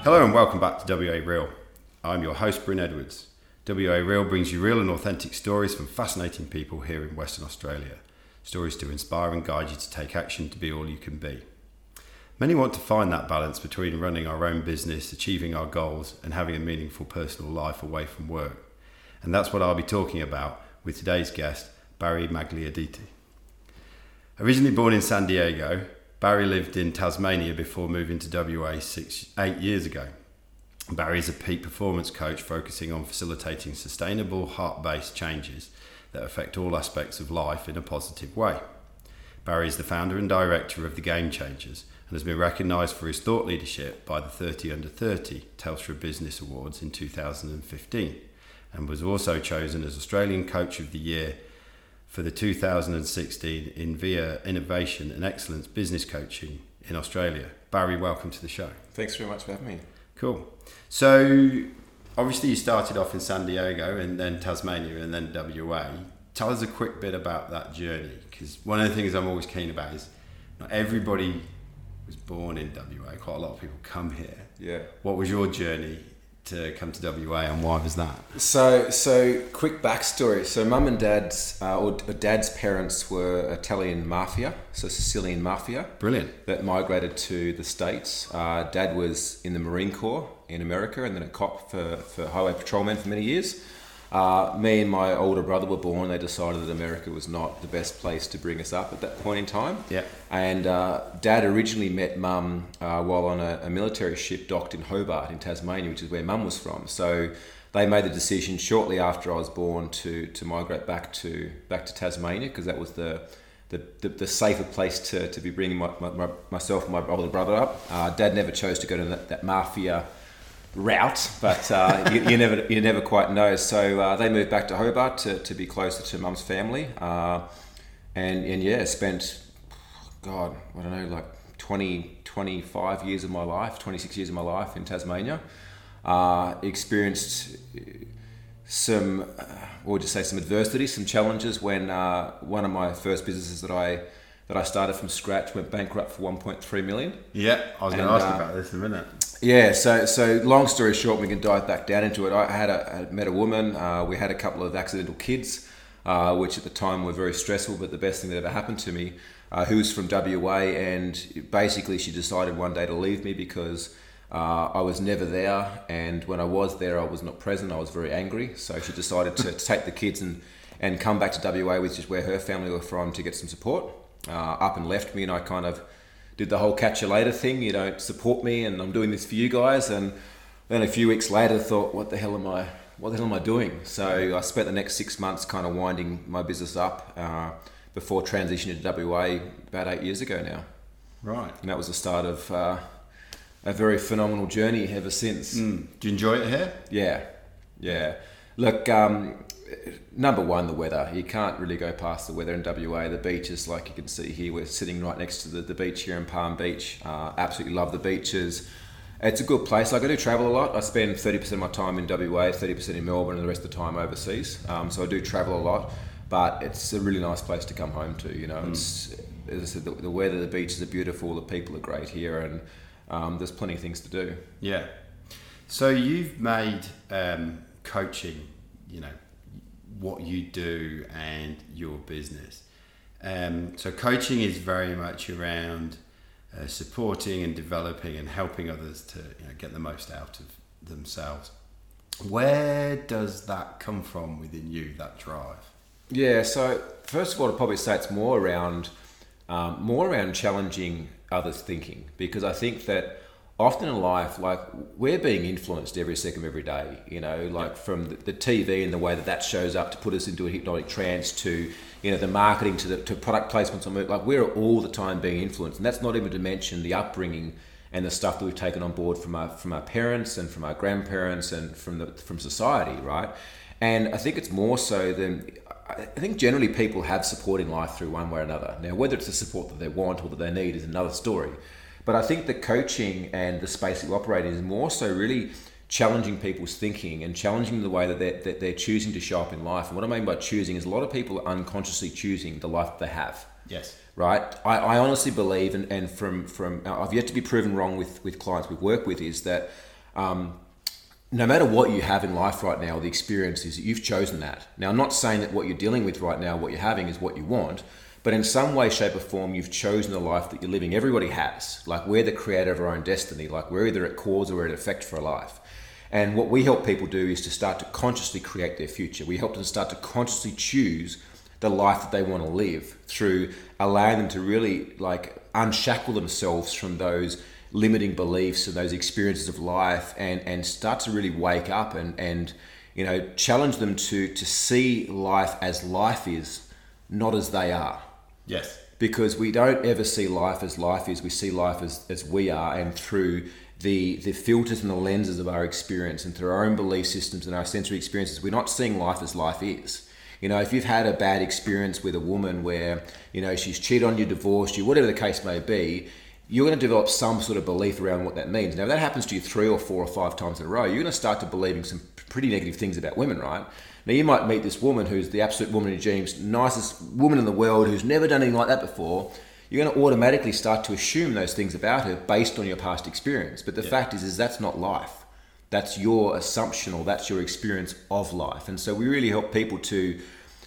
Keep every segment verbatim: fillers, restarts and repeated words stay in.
Hello and welcome back to W A Real. I'm your host, Bryn Edwards. W A Real brings you real and authentic stories from fascinating people here in Western Australia. Stories to inspire and guide you to take action to be all you can be. Many want to find that balance between running our own business, achieving our goals, and having a meaningful personal life away from work. And that's what I'll be talking about with today's guest, Barry Magliarditi. Originally born in San Diego, Barry lived in Tasmania before moving to W A six, eight years ago. Barry is a peak performance coach focusing on facilitating sustainable, heart-based changes that affect all aspects of life in a positive way. Barry is the founder and director of The Game Changers and has been recognised for his thought leadership by the thirty under thirty Telstra Business Awards in two thousand fifteen and was also chosen as Australian Coach of the Year for the two thousand sixteen Invia Innovation and Excellence Business Coaching in Australia. Barry, welcome to the show. Thanks very much for having me. Cool. So, obviously you started off in San Diego and then Tasmania and then W A. Tell us a quick bit about that journey, because one of the things I'm always keen about is not everybody was born in W A. Quite a lot of people come here. Yeah. What was your journey to come to W A and why was that? So, so quick backstory. So, mum and dad's, uh, or dad's parents were Italian mafia, so Sicilian mafia. Brilliant. That migrated to the States. Uh, dad was in the Marine Corps in America and then a cop for, for highway patrolman for many years. Uh, me and my older brother were born. They decided that America was not the best place to bring us up at that point in time. Yeah. And uh, Dad originally met Mum uh, while on a, a military ship docked in Hobart in Tasmania, which is where Mum was from. So they made the decision shortly after I was born to to migrate back to back to Tasmania, because that was the the, the, the safer place to, to be bringing my, my, my, myself and my older brother up. Uh, Dad never chose to go to that, that mafia route, but uh, you, you never you never quite know. So uh, they moved back to Hobart to, to be closer to Mum's family, uh, and and yeah, spent God I don't know like twenty, twenty-five years of my life, twenty-six years of my life in Tasmania. Uh, experienced some, uh, what would you say, some adversity, some challenges when uh, one of my first businesses that I that I started from scratch went bankrupt for one point three million. Yeah, I was going to ask you about this in a minute. Yeah, so so long story short, we can dive back down into it. I had a, I met a woman. Uh, we had a couple of accidental kids, uh, which at the time were very stressful, but the best thing that ever happened to me. Uh, who was from W A, and basically she decided one day to leave me because uh, I was never there, and when I was there, I was not present. I was very angry, so she decided to, to take the kids and and come back to W A, which is where her family were from, to get some support. Uh, up and left me, and I kind of did the whole catch you later thing. You don't support me, and I'm doing this for you guys. And then a few weeks later, thought, what the hell am I? What the hell am I doing? So I spent the next six months kind of winding my business up uh, before transitioning to W A about eight years ago now. Right. And that was the start of uh, a very phenomenal journey ever since. Mm. Do you enjoy it here? Yeah, yeah. Look, um, number one, the weather. You can't really go past the weather in W A. The beaches, like you can see here, we're sitting right next to the, the beach here in Palm Beach. Uh, absolutely love the beaches. It's a good place. Like I do travel a lot. I spend thirty percent of my time in W A, thirty percent in Melbourne, and the rest of the time overseas. Um, so I do travel a lot, but it's a really nice place to come home to. You know, mm. it's, as I said, the, the weather, the beaches are beautiful, the people are great here, and um, there's plenty of things to do. Yeah. So you've made um, coaching, you know, what you do and your business. Um, so coaching is very much around uh, supporting and developing and helping others to, you know, get the most out of themselves. Where does that come from within you, that drive? Yeah, so first of all, I'd probably say it's more around um, more around challenging others' thinking, because I think that often in life, like, we're being influenced every second of every day, you know, like, yeah. from the, the T V and the way that that shows up to put us into a hypnotic trance, to, you know, the marketing, to the to product placements on, like, we're all the time being influenced. And that's not even to mention the upbringing and the stuff that we've taken on board from our from our parents and from our grandparents and from the from society, right? And I think it's more so than, I think generally people have support in life through one way or another. Now, whether it's the support that they want or that they need is another story. But I think the coaching and the space that we operate in is more so really challenging people's thinking and challenging the way that they're, that they're choosing to show up in life. And what I mean by choosing is a lot of people are unconsciously choosing the life that they have. Yes. Right? I, I honestly believe, and, and from, from I've yet to be proven wrong with, with clients we work with, is that um, no matter what you have in life right now, the experience is that you've chosen that. Now, I'm not saying that what you're dealing with right now, what you're having is what you want, but in some way, shape or form, you've chosen the life that you're living. Everybody has. Like, we're the creator of our own destiny. Like, we're either at cause or we're at effect for a life. And what we help people do is to start to consciously create their future. We help them start to consciously choose the life that they want to live through allowing them to really like unshackle themselves from those limiting beliefs and those experiences of life, and, and start to really wake up and, and you know, challenge them to, to see life as life is, not as they are. Yes. Because we don't ever see life as life is, we see life as, as we are, and through the, the filters and the lenses of our experience and through our own belief systems and our sensory experiences, we're not seeing life as life is. You know, if you've had a bad experience with a woman where, you know, she's cheated on you, divorced you, whatever the case may be, you're going to develop some sort of belief around what that means. Now, if that happens to you three or four or five times in a row, you're going to start to believing some pretty negative things about women, right? Now, you might meet this woman who's the absolute woman in dreams, nicest woman in the world, who's never done anything like that before. You're going to automatically start to assume those things about her based on your past experience. But the yeah. fact is, is that's not life. That's your assumption, or that's your experience of life. And so we really help people to,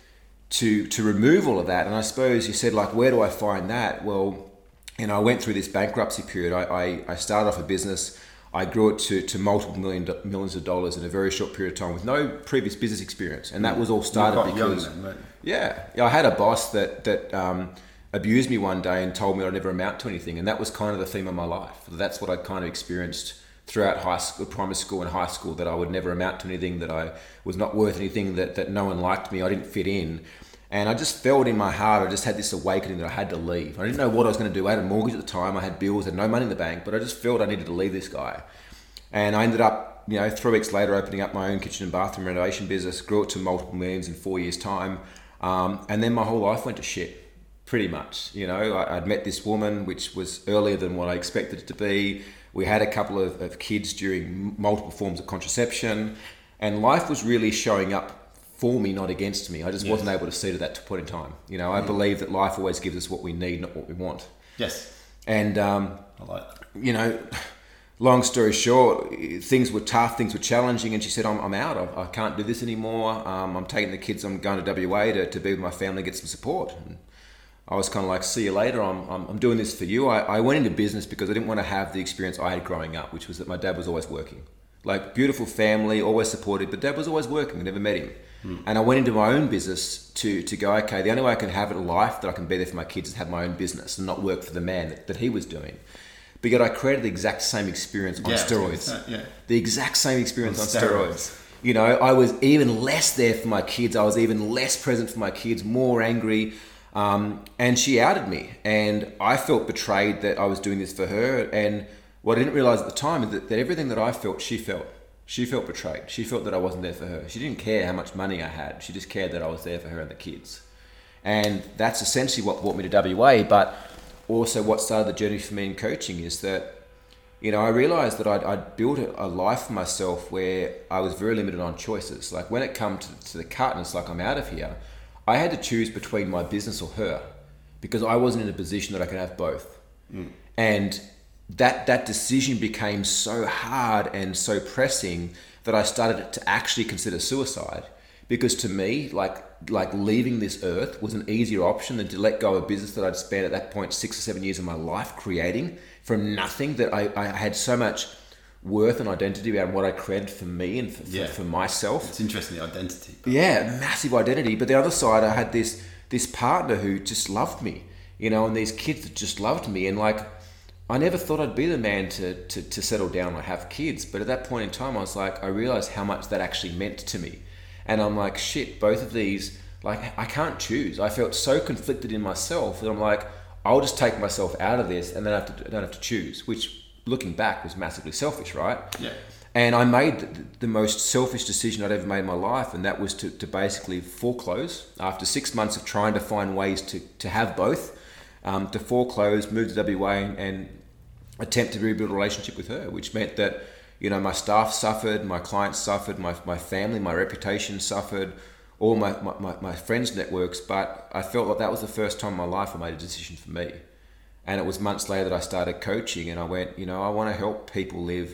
to, to remove all of that. And I suppose you said, like, where do I find that? Well, you know, I went through this bankruptcy period. I, I, I started off a business. I grew it to, to multiple million millions of dollars in a very short period of time with no previous business experience. And that was all started because, young then, right? yeah, I had a boss that, that um, abused me one day and told me I'd never amount to anything. And that was kind of the theme of my life. That's what I kind of experienced throughout high school, primary school and high school, that I would never amount to anything, that I was not worth anything, that, that no one liked me, I didn't fit in. And I just felt in my heart, I just had this awakening that I had to leave. I didn't know what I was going to do. I had a mortgage at the time, I had bills, I had no money in the bank, but I just felt I needed to leave this guy. And I ended up, you know, three weeks later opening up my own kitchen and bathroom renovation business, grew it to multiple millions in four years' time. Um, and then my whole life went to shit, pretty much. You know, I, I'd met this woman, which was earlier than what I expected it to be. We had a couple of, of kids during multiple forms of contraception, and life was really showing up for me, not against me. I just yes. wasn't able to see it at that point in time. You know, I mm. believe that life always gives us what we need, not what we want. Yes. And, um, I like that. You know, long story short, things were tough, things were challenging, and she said, I'm, I'm out. I, I can't do this anymore. Um, I'm taking the kids, I'm going to W A to, to be with my family, get some support. And I was kind of like, see you later. I'm, I'm, I'm doing this for you. I, I went into business because I didn't want to have the experience I had growing up, which was that my dad was always working. Like, beautiful family, always supported, but dad was always working. I never met him. Mm. And I went into my own business to to go, okay, the only way I can have a life that I can be there for my kids is have my own business and not work for the man that, that he was doing. But yet I created the exact same experience on yeah, steroids. That, yeah. The exact same experience on, on steroids. steroids. You know, I was even less there for my kids. I was even less present for my kids, more angry. Um, and she outed me. And I felt betrayed that I was doing this for her. And what I didn't realize at the time is that, that everything that I felt, she felt. She felt betrayed. She felt that I wasn't there for her. She didn't care how much money I had. She just cared that I was there for her and the kids. And that's essentially what brought me to W A. But also what started the journey for me in coaching is that, you know, I realized that I'd, I'd built a, a life for myself where I was very limited on choices. Like, when it come to, to the cut and it's like, I'm out of here, I had to choose between my business or her, because I wasn't in a position that I could have both. Mm. And that that decision became so hard and so pressing that I started to actually consider suicide. Because to me, like like leaving this earth was an easier option than to let go of a business that I'd spent at that point six or seven years of my life creating from nothing, that I, I had so much worth and identity around what I created for me and for, yeah. for, for myself. It's interesting, the identity. Yeah, massive identity. But the other side, I had this this partner who just loved me, you know, and these kids that just loved me. And like, I never thought I'd be the man to, to, to settle down or have kids. But at that point in time, I was like, I realized how much that actually meant to me. And I'm like, shit, both of these, like, I can't choose. I felt so conflicted in myself that I'm like, I'll just take myself out of this and then I, have to, I don't have to choose, which looking back was massively selfish, right? Yeah. And I made the, the most selfish decision I'd ever made in my life. And that was to, to basically foreclose after six months of trying to find ways to, to have both, um, to foreclose, move to W A and, and attempt to rebuild a relationship with her, which meant that, you know, my staff suffered, my clients suffered, my, my family, my reputation suffered, all my, my, my friends' networks. But I felt like that was the first time in my life I made a decision for me. And it was months later that I started coaching, and I went, you know, I want to help people live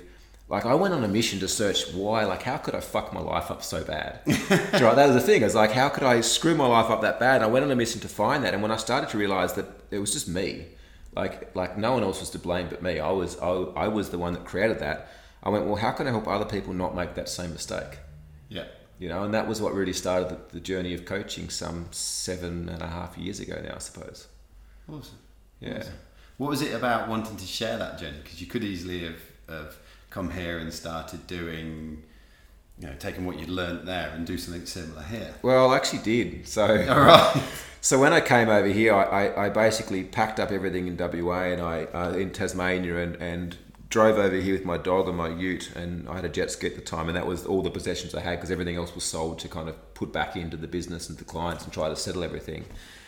like I went on a mission to search why, like how could I fuck my life up so bad? Right, that was the thing. I was like, how could I screw my life up that bad? And I went on a mission to find that. And when I started to realize that it was just me, like like no one else was to blame but me. I was I, I was the one that created that. I went, well, how can I help other people not make that same mistake? Yeah. You know, and that was what really started the, the journey of coaching some seven and a half years ago now, I suppose. Awesome. Yeah. Awesome. What was it about wanting to share that journey? Because you could easily have, have come here and started doing, you know, taking what you'd learnt there and do something similar here. Well, I actually did. So, all right. So when I came over here, I, I, I basically packed up everything in W A and I uh, in Tasmania and, and drove over here with my dog and my ute, and I had a jet ski at the time, and that was all the possessions I had because everything else was sold to kind of put back into the business and the clients and try to settle everything.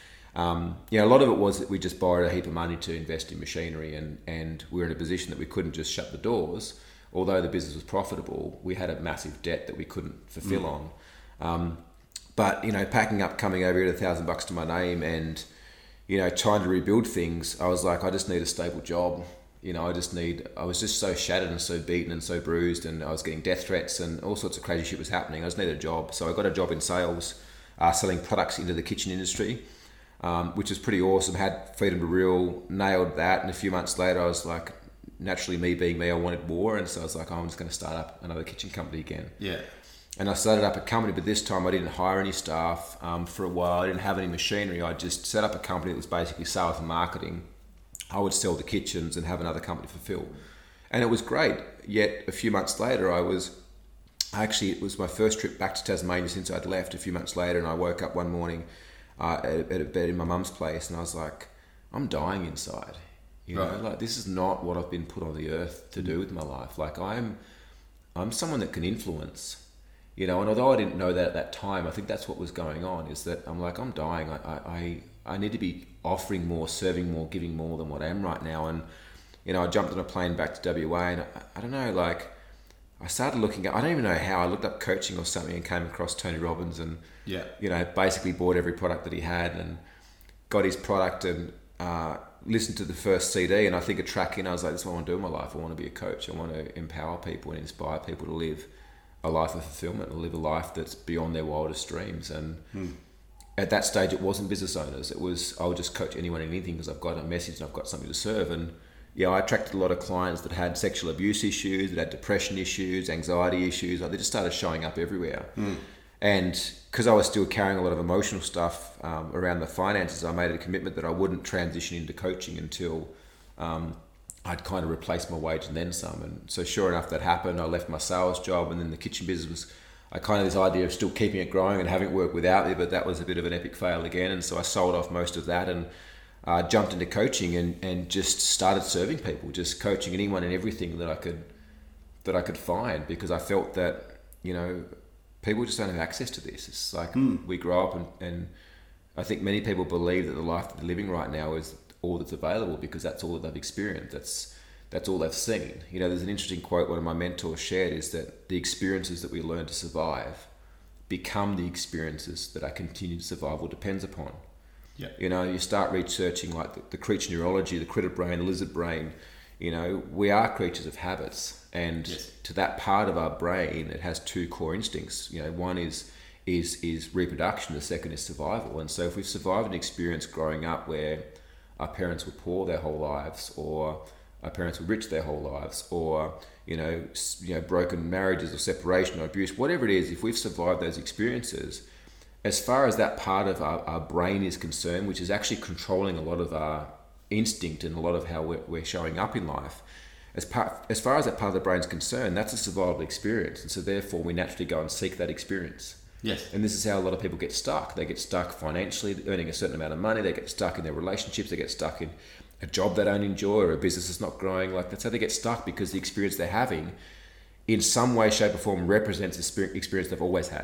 Um, you know, a lot of it was that we just borrowed a heap of money to invest in machinery, and, and we were in a position that we couldn't just shut the doors. Although the business was profitable, we had a massive debt that we couldn't fulfill mm. on. Um, but, you know, packing up, coming over here at a thousand bucks to my name and, you know, trying to rebuild things, I was like, I just need a stable job. You know, I just need, I was just so shattered and so beaten and so bruised, and I was getting death threats and all sorts of crazy shit was happening. I just needed a job. So I got a job in sales, uh, selling products into the kitchen industry. Um, which was pretty awesome. Had Freedom to Real, nailed that, and a few months later I was like, naturally me being me, I wanted more, and so I was like, oh, I'm just going to start up another kitchen company again. Yeah. And I started up a company, but this time I didn't hire any staff um, for a while. I didn't have any machinery. I just set up a company that was basically sales and marketing. I would sell the kitchens and have another company fulfill. And it was great. Yet a few months later I was, actually it was my first trip back to Tasmania since I'd left a few months later, and I woke up one morning Uh, at, at a bed in my mum's place, and I was like, I'm dying inside. You know, right. like this is not what I've been put on the earth to do with my life. Like I'm, I'm someone that can influence. You know, and although I didn't know that at that time, I think that's what was going on. Is that I'm like, I'm dying. I, I, I need to be offering more, serving more, giving more than what I am right now. And you know, I jumped on a plane back to W A, and I, I don't know, like. I started looking at, I don't even know how, I looked up coaching or something and came across Tony Robbins and, yeah. you know, basically bought every product that he had and got his product and uh, listened to the first C D. And I think a track in, I was like, this is what I want to do in my life. I want to be a coach. I want to empower people and inspire people to live a life of fulfillment, to live a life that's beyond their wildest dreams. And hmm. at that stage, it wasn't business owners. It was, I would just coach anyone and anything because I've got a message and I've got something to serve. And yeah, I attracted a lot of clients that had sexual abuse issues, that had depression issues, anxiety issues. Like they just started showing up everywhere. Mm. And because I was still carrying a lot of emotional stuff um, around the finances, I made a commitment that I wouldn't transition into coaching until um, I'd kind of replaced my wage and then some. And so sure enough, that happened. I left my sales job, and then the kitchen business was, I kind of this idea of still keeping it growing and having it work without me, but that was a bit of an epic fail again. And so I sold off most of that and Uh, jumped into coaching and, and just started serving people, just coaching anyone and everything that I could that I could find, because I felt that, you know, people just don't have access to this. It's like mm. we grow up and, and I think many people believe that the life that they're living right now is all that's available because that's all that they've experienced. That's that's all they've seen. You know, there's an interesting quote one of my mentors shared is that the experiences that we learn to survive become the experiences that our continued survival depends upon. Yeah. You know, you start researching like the, the creature neurology, the critter brain, the lizard brain. You know, we are creatures of habits, and yes. to that part of our brain, it has two core instincts. You know, one is is is reproduction, the second is survival. And so, if we've survived an experience growing up where our parents were poor their whole lives, or our parents were rich their whole lives, or you know, you know, broken marriages or separation or abuse, whatever it is, if we've survived those experiences, as far as that part of our, our brain is concerned, which is actually controlling a lot of our instinct and a lot of how we're, we're showing up in life, as, part, as far as that part of the brain is concerned, that's a survival experience. And so therefore we naturally go and seek that experience. Yes. And this is how a lot of people get stuck. They get stuck financially, earning a certain amount of money. They get stuck in their relationships. They get stuck in a job they don't enjoy or a business that's not growing. Like that's how they get stuck, because the experience they're having in some way, shape or form represents the experience they've always had.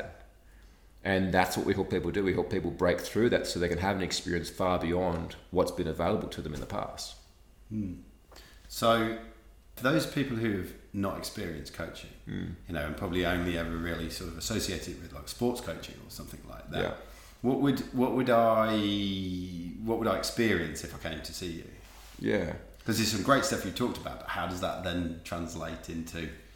And that's what we help people do. We help people break through that so they can have an experience far beyond what's been available to them in the past. Mm. So for those people who have not experienced coaching, mm. you know, and probably only ever really sort of associated with like sports coaching or something like that, yeah. what would what would I what would I experience if I came to see you? Yeah. Because there's some great stuff you talked about, but how does that then translate into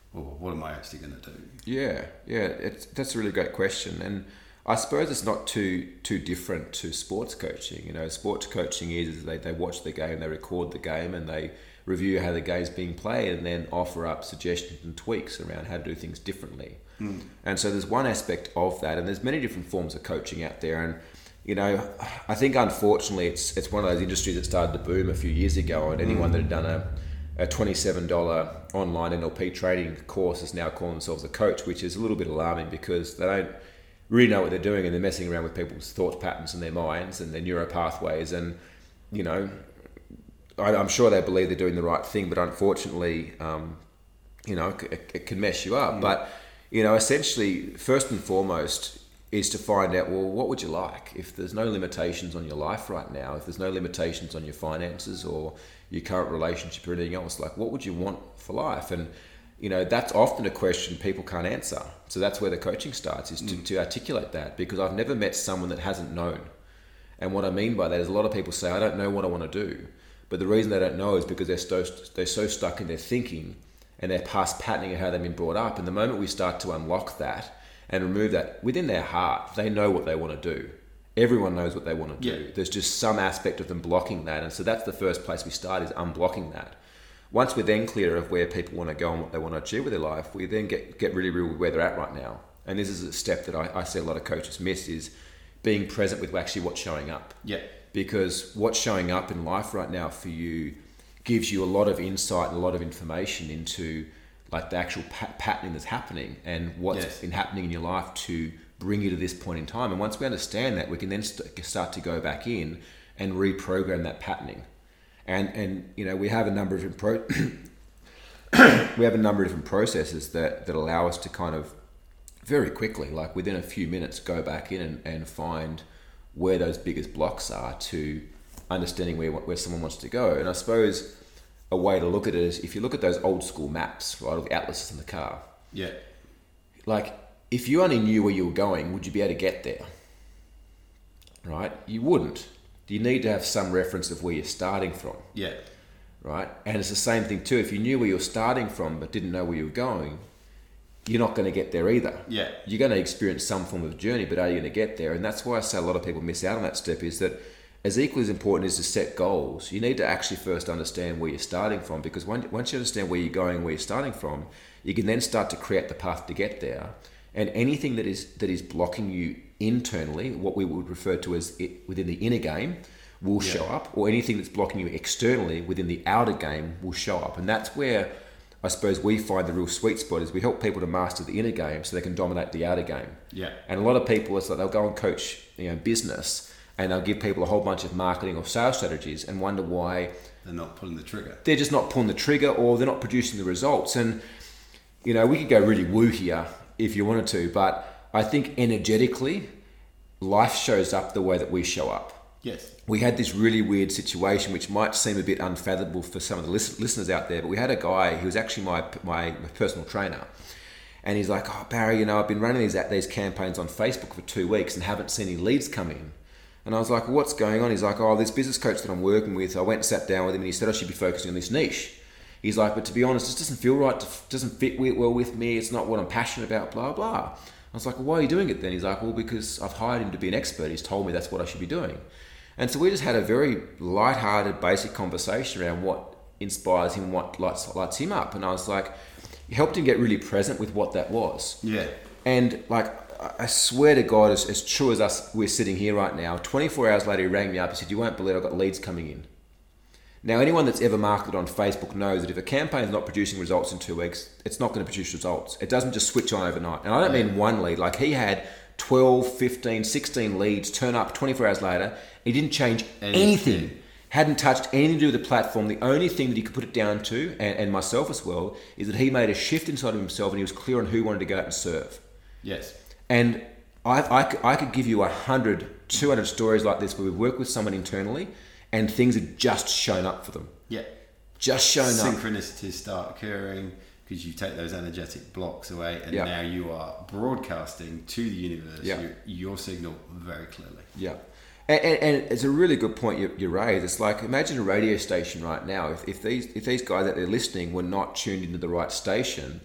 Or what am I actually going to do? Yeah, yeah, it's, that's a really great question. And I suppose it's not too too different to sports coaching. You know, sports coaching is, is they, they watch the game, they record the game, and they review how the game's being played, and then offer up suggestions and tweaks around how to do things differently. Mm. And so there's one aspect of that, and there's many different forms of coaching out there. And you know, I think unfortunately it's it's one of those industries that started to boom a few years ago, and anyone mm. that had done a a twenty-seven dollars online N L P trading course is now calling themselves a coach, which is a little bit alarming because they don't really know what they're doing, and they're messing around with people's thought patterns and their minds and their neural pathways. And, you know, I, I'm sure they believe they're doing the right thing, but unfortunately, um, you know, it, it can mess you up. Mm. But, you know, essentially, first and foremost is to find out, well, what would you like? If there's no limitations on your life right now, if there's no limitations on your finances or your current relationship or anything else, like what would you want for life? And, you know, that's often a question people can't answer. So that's where the coaching starts, is to, mm. to articulate that, because I've never met someone that hasn't known. And what I mean by that is a lot of people say, I don't know what I want to do. But the reason they don't know is because they're so, they're so stuck in their thinking and their past patterning of how they've been brought up. And the moment we start to unlock that and remove that within their heart, they know what they want to do. Everyone knows what they want to do. Yeah. There's just some aspect of them blocking that. And so that's the first place we start, is unblocking that. Once we're then clear of where people want to go and what they want to achieve with their life, we then get, get really real with where they're at right now. And this is a step that I, I see a lot of coaches miss, is being present with actually what's showing up. Yeah. Because what's showing up in life right now for you gives you a lot of insight and a lot of information into like the actual pat- patterning that's happening and what's yes. been happening in your life to bring you to this point in time. And once we understand that, we can then st- start to go back in and reprogram that patterning. And and you know, we have a number of pro- we have a number of different processes that, that allow us to kind of very quickly, like within a few minutes, go back in and, and find where those biggest blocks are to understanding where where someone wants to go. And I suppose a way to look at it is, if you look at those old school maps, right, of the atlases in the car. Yeah. Like, if you only knew where you were going, would you be able to get there? Right? You wouldn't. You need to have some reference of where you're starting from. Yeah. Right? And it's the same thing too. If you knew where you were starting from but didn't know where you were going, you're not going to get there either. Yeah. You're going to experience some form of journey, but are you going to get there? And that's why I say a lot of people miss out on that step, is that as equally as important as to set goals, you need to actually first understand where you're starting from, because once you understand where you're going and where you're starting from, you can then start to create the path to get there. And anything that is that is blocking you internally, what we would refer to as it, within the inner game, will yeah. show up, or anything that's blocking you externally within the outer game will show up. And that's where I suppose we find the real sweet spot, is we help people to master the inner game so they can dominate the outer game. Yeah. And a lot of people, it's like they'll go and coach, you know, business, and they'll give people a whole bunch of marketing or sales strategies and wonder why they're not pulling the trigger. They're just not pulling the trigger, or they're not producing the results. And, you know, we could go really woo here if you wanted to, but I think energetically, life shows up the way that we show up. Yes. We had this really weird situation, which might seem a bit unfathomable for some of the list- listeners out there, but we had a guy who was actually my, my my personal trainer. And he's like, oh, Barry, you know, I've been running these these campaigns on Facebook for two weeks and haven't seen any leads come in. And I was like, well, what's going on? He's like, oh, this business coach that I'm working with, I went and sat down with him and he said I should be focusing on this niche. He's like, but to be honest, this doesn't feel right, it doesn't fit well with me, it's not what I'm passionate about, blah, blah. I was like, well, why are you doing it then? He's like, well, because I've hired him to be an expert. He's told me that's what I should be doing. And so we just had a very lighthearted, basic conversation around what inspires him, what lights, lights him up. And I was like, helped him get really present with what that was. Yeah. And like, I swear to God, as, as true as us, we're sitting here right now, twenty-four hours later, he rang me up and said, you won't believe I've got leads coming in. Now, anyone that's ever marketed on Facebook knows that if a campaign is not producing results in two weeks, it's not going to produce results. It doesn't just switch on overnight. And I don't mean one lead. Like, he had twelve, fifteen, sixteen leads turn up twenty-four hours later. He didn't change anything. anything. Hadn't touched anything to do with the platform. The only thing that he could put it down to, and, and myself as well, is that he made a shift inside of himself and he was clear on who he wanted to go out and serve. Yes. And I, I, I could give you one hundred, two hundred stories like this where we've worked with someone internally and things have just shown up for them. Yeah. Just shown Synchronicities up. Synchronicities start occurring because you take those energetic blocks away, and yeah. now you are broadcasting to the universe yeah. your, your signal very clearly. Yeah. And, and, and it's a really good point you, you raised. It's like, imagine a radio station right now. If, if these if these guys that they're listening were not tuned into the right station,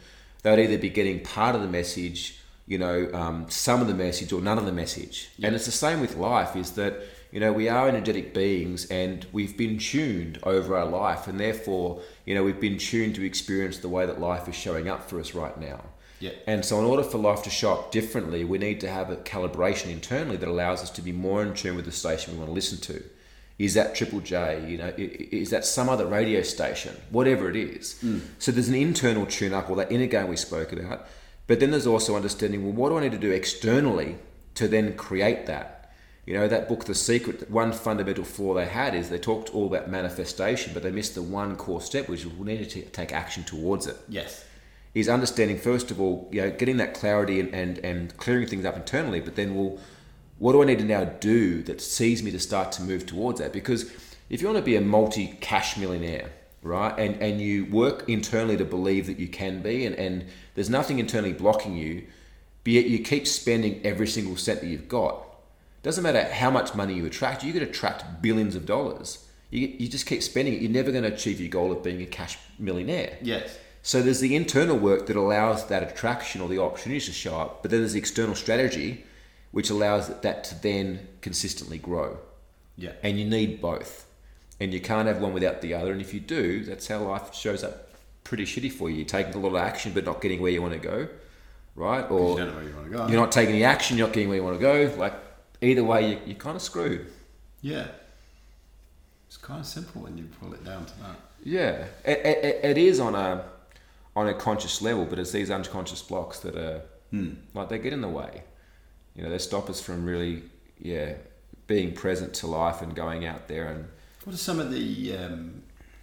they'd either be getting part of the message, you know, um, some of the message or none of the message. Yeah. And it's the same with life, is that, you know, we are energetic beings and we've been tuned over our life, and therefore, you know, we've been tuned to experience the way that life is showing up for us right now. Yeah. And so in order for life to show up differently, we need to have a calibration internally that allows us to be more in tune with the station we want to listen to. Is that Triple J? You know, is that some other radio station? Whatever it is. Mm. So there's an internal tune-up, or that inner game we spoke about. But then there's also understanding, well, what do I need to do externally to then create that? You know, that book, The Secret, one fundamental flaw they had is they talked all about manifestation, but they missed the one core step, which is we need to take action towards it. Yes. Is understanding, first of all, you know, getting that clarity and, and, and clearing things up internally, but then, well, what do I need to now do that sees me to start to move towards that? Because if you want to be a multi-cash millionaire, right, and, and you work internally to believe that you can be, and, and there's nothing internally blocking you, but yet you keep spending every single cent that you've got. Doesn't matter how much money you attract, you could attract billions of dollars. You, you just keep spending it, you're never going to achieve your goal of being a cash millionaire. Yes. So there's the internal work that allows that attraction or the opportunities to show up, but then there's the external strategy which allows that to then consistently grow. Yeah. And you need both. And you can't have one without the other. And if you do, that's how life shows up pretty shitty for you. You're taking a lot of action but not getting where you want to go, right? Or you don't know where you want to go. You're not taking the action, you're not getting where you want to go. Like, either way, you, you're kind of screwed. Yeah. It's kind of simple when you pull it down to that. Yeah. It, it, it is on a on a conscious level, but it's these unconscious blocks that are, hmm. like, they get in the way. You know, they stop us from really, yeah, being present to life and going out there. And what are some of the um,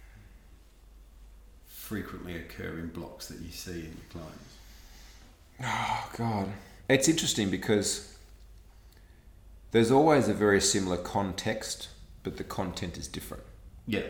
frequently occurring blocks that you see in your clients? Oh, God. It's interesting because there's always a very similar context, but the content is different. Yeah.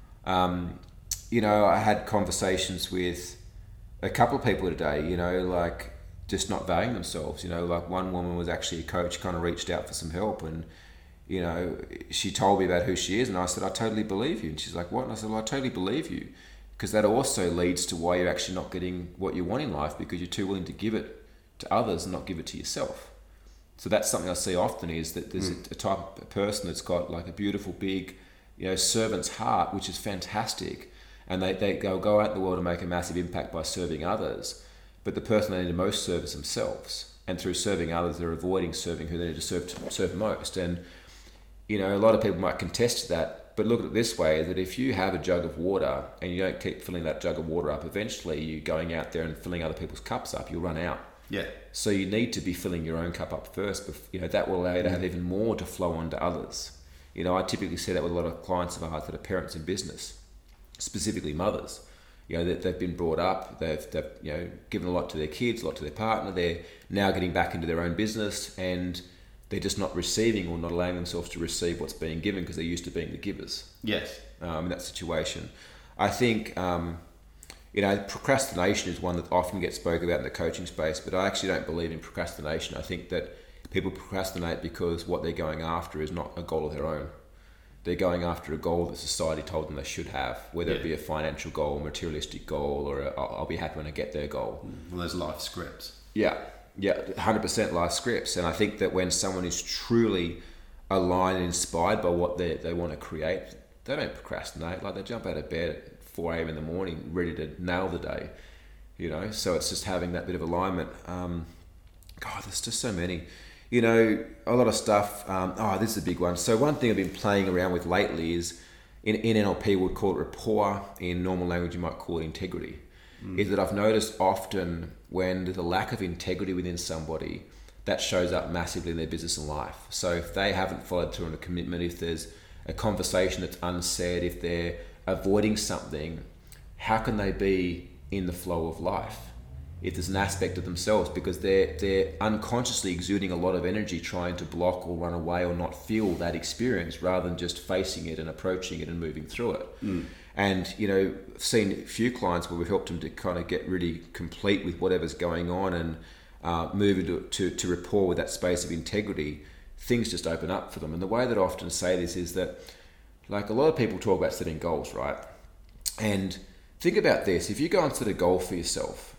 Um, you know, I had conversations with a couple of people today, you know, like just not valuing themselves. You know, like one woman was actually a coach, kind of reached out for some help, and, you know, she told me about who she is, and I said, I totally believe you. And she's like, what? And I said, well, I totally believe you, because that also leads to why you're actually not getting what you want in life, because you're too willing to give it to others and not give it to yourself. So that's something I see often, is that there's mm. a, a type of person that's got like a beautiful, big, you know, servant's heart, which is fantastic. And they, they go, go out in the world and make a massive impact by serving others. But the person they need to most serve is themselves. And through serving others, they're avoiding serving who they need to serve, to serve most. And, you know, a lot of people might contest that. But look at it this way, that if you have a jug of water and you don't keep filling that jug of water up, eventually you're going out there and filling other people's cups up, you'll run out. Yeah. So you need to be filling your own cup up first. But, you know, that will allow you to have even more to flow on to others. You know, I typically see that with a lot of clients of ours that are parents in business, specifically mothers. You know, that they've been brought up, they've, they've, you know, given a lot to their kids, a lot to their partner. They're now getting back into their own business, and they're just not receiving or not allowing themselves to receive what's being given because they're used to being the givers. Yes. Um, in that situation. I think, um, you know, procrastination is one that often gets spoken about in the coaching space, but I actually don't believe in procrastination. I think that people procrastinate because what they're going after is not a goal of their own. They're going after a goal that society told them they should have, whether yeah. it be a financial goal, materialistic goal, or a, I'll be happy when I get their goal. Well, there's life scripts. Yeah, yeah, one hundred percent life scripts. And I think that when someone is truly aligned and inspired by what they, they want to create, they don't procrastinate. Like, they jump out of bed at four a.m. in the morning, ready to nail the day, you know? So it's just having that bit of alignment. Um, God, there's just so many. You know, a lot of stuff. Um, oh, this is a big one. So one thing I've been playing around with lately is, in, in N L P we'd call it rapport. In normal language you might call it integrity. Mm. Is that I've noticed often when there's a lack of integrity within somebody, that shows up massively in their business and life. So if they haven't followed through on a commitment, if there's a conversation that's unsaid, if they're avoiding something, how can they be in the flow of life? If there's an aspect of themselves, because they're they're unconsciously exuding a lot of energy trying to block or run away or not feel that experience, rather than just facing it and approaching it and moving through it. Mm. And, you know, I've seen a few clients where we've helped them to kind of get really complete with whatever's going on and uh, move into to, to rapport with that space of integrity. Things just open up for them. And the way that I often say this is that, like, a lot of people talk about setting goals, right? And think about this. If you go and set a goal for yourself,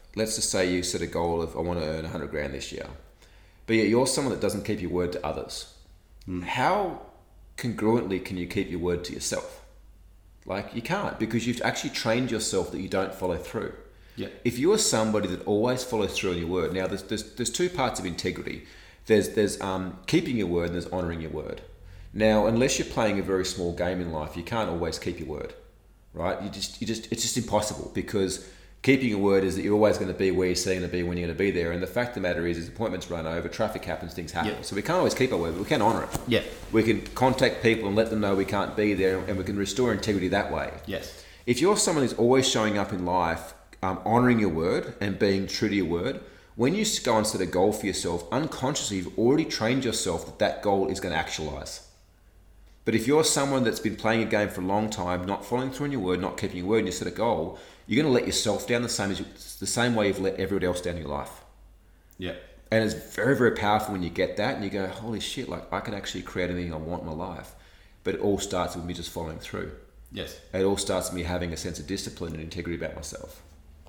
let's just say you set a goal of, I want to earn one hundred grand this year, but yet you're someone that doesn't keep your word to others. Mm. How congruently can you keep your word to yourself? Like, you can't, because you've actually trained yourself that you don't follow through. Yeah. If you are somebody that always follows through on your word, now there's there's, there's two parts of integrity. There's there's um, keeping your word and there's honouring your word. Now, unless you're playing a very small game in life, you can't always keep your word, right? You just you just it's just impossible, because keeping your word is that you're always going to be where you're saying to be when you're going to be there. And the fact of the matter is, is appointments run over, traffic happens, things happen. Yeah. So we can't always keep our word, but we can honour it. Yeah. We can contact people and let them know we can't be there, and we can restore integrity that way. Yes. If you're someone who's always showing up in life, um, honouring your word and being true to your word, when you go and set a goal for yourself, unconsciously you've already trained yourself that that goal is going to actualise. But if you're someone that's been playing a game for a long time, not following through on your word, not keeping your word, and you set a goal, you're going to let yourself down the same as you, the same way you've let everyone else down in your life. Yeah. And it's very, very powerful when you get that and you go, holy shit, like I can actually create anything I want in my life. But it all starts with me just following through. Yes. It all starts with me having a sense of discipline and integrity about myself.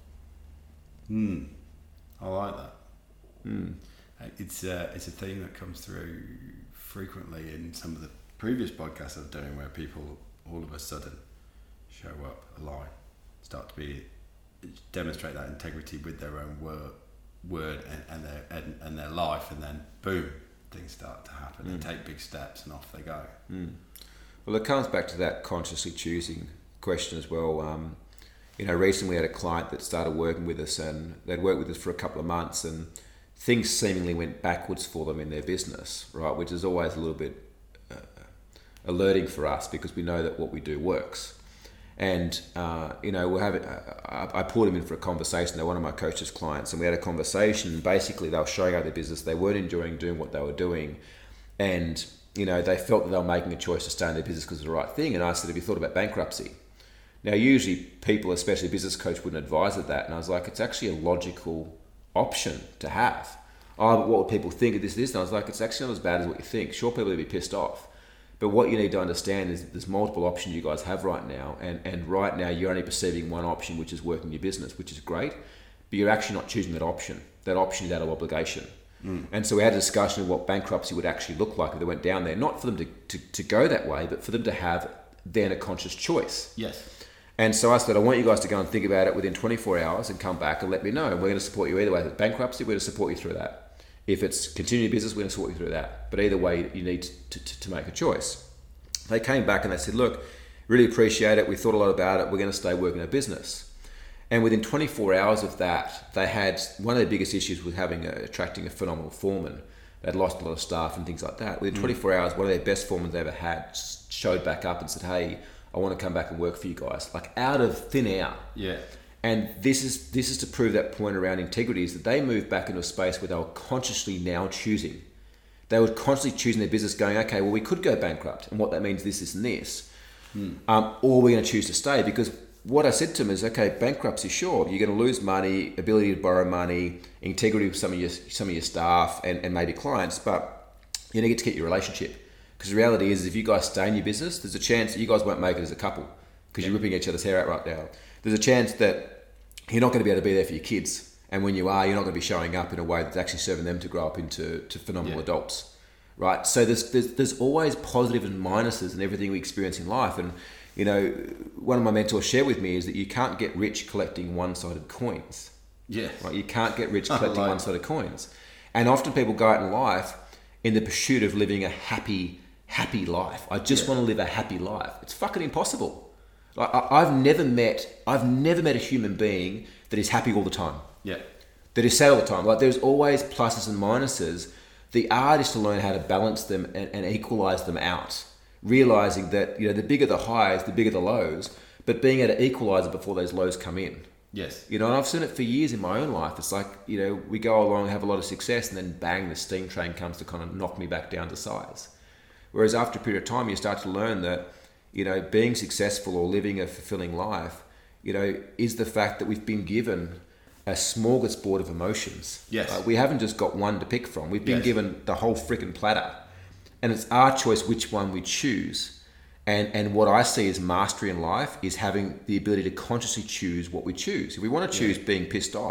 Hmm. I like that. Mm. It's uh, it's a theme that comes through frequently in some of the previous podcasts I've done, where people all of a sudden show up, align, start to be demonstrate that integrity with their own word, word and, and their and, and their life, and then boom, things start to happen. Mm. They take big steps and off they go. Mm. Well, it comes back to that consciously choosing question as well. Um, you know, recently we had a client that started working with us, and they'd worked with us for a couple of months, and things seemingly went backwards for them in their business, right? Which is always a little bit uh, alerting for us, because we know that what we do works. And, uh, you know, we're having, uh, I pulled them in for a conversation. They're one of my coach's clients, and we had a conversation. Basically, they were showing out their business. They weren't enjoying doing what they were doing. And, you know, they felt that they were making a choice to stay in their business because of the right thing. And I said, have you thought about bankruptcy? Now, usually people, especially a business coach, wouldn't advise of that. And I was like, it's actually a logical option to have. Oh, but what would people think of this, this? And I was like, it's actually not as bad as what you think. Sure, people will be pissed off. But what you need to understand is that there's multiple options you guys have right now. And, and right now, you're only perceiving one option, which is working your business, which is great. But you're actually not choosing that option. That option is out of obligation. Mm. And so we had a discussion of what bankruptcy would actually look like if they went down there. Not for them to, to, to go that way, but for them to have then a conscious choice. Yes. And so I said, I want you guys to go and think about it within twenty-four hours and come back and let me know. And we're going to support you either way. If it's bankruptcy, we're going to support you through that. If it's continuing business, we're going to support you through that. But either way, you need to, to, to make a choice. They came back and they said, look, really appreciate it. We thought a lot about it. We're going to stay working our business. And within twenty-four hours of that, they had one of their biggest issues with having a, attracting a phenomenal foreman. They'd lost a lot of staff and things like that. Within twenty-four hours, one of their best foremen they ever had showed back up and said, hey, I want to come back and work for you guys, like out of thin air. Yeah. And this is this is to prove that point around integrity, is that they moved back into a space where they were consciously now choosing. They were constantly choosing their business, going, okay, well, we could go bankrupt, and what that means this, this, and this. Hmm. Um, or we're going to choose to stay, because what I said to them is, okay, bankruptcy, sure, you're going to lose money, ability to borrow money, integrity with some of your some of your staff and, and maybe clients, but you need to keep your relationship. Because the reality is, if you guys stay in your business, there's a chance that you guys won't make it as a couple, because yeah. you're ripping each other's hair out right now. There's a chance that you're not going to be able to be there for your kids. And when you are, you're not going to be showing up in a way that's actually serving them to grow up into to phenomenal yeah. adults, right? So there's, there's there's always positive and minuses in everything we experience in life. And, you know, one of my mentors shared with me is that you can't get rich collecting one-sided coins. Yeah. Right? You can't get rich collecting like one-sided coins. And often people go out in life in the pursuit of living a happy happy life. I just yeah. want to live a happy life. It's fucking impossible. Like, I, I've never met, I've never met a human being that is happy all the time. Yeah. That is sad all the time. Like, there's always pluses and minuses. The art is to learn how to balance them and, and equalize them out. Realizing that, you know, the bigger the highs, the bigger the lows, but being able to equalize it before those lows come in. Yes. You know, and I've seen it for years in my own life. It's like, you know, we go along, have a lot of success, and then bang, the steam train comes to kind of knock me back down to size. Whereas after a period of time, you start to learn that, you know, being successful or living a fulfilling life, you know, is the fact that we've been given a smorgasbord of emotions. Yes. Uh, we haven't just got one to pick from. We've been yes. given the whole freaking platter. And it's our choice which one we choose. And and what I see as mastery in life is having the ability to consciously choose what we choose. If we want to choose yeah. being pissed off,